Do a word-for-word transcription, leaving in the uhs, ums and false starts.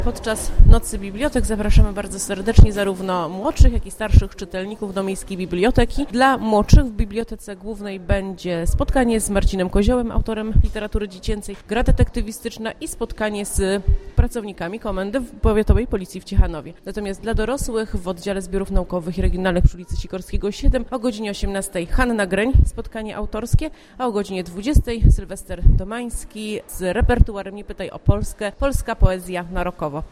Podczas Nocy Bibliotek zapraszamy bardzo serdecznie zarówno młodszych, jak i starszych czytelników do Miejskiej Biblioteki. Dla młodszych w Bibliotece Głównej będzie spotkanie z Marcinem Koziołem, autorem literatury dziecięcej, gra detektywistyczna i spotkanie z pracownikami Komendy Powiatowej Policji w Ciechanowie. Natomiast dla dorosłych w Oddziale Zbiorów Naukowych i Regionalnych przy ulicy Sikorskiego siedem o godzinie osiemnastej Hanna Greń, spotkanie autorskie, a o godzinie dwudziestej Sylwester Domański z repertuarem Nie pytaj o Polskę, polska poezja narokowa.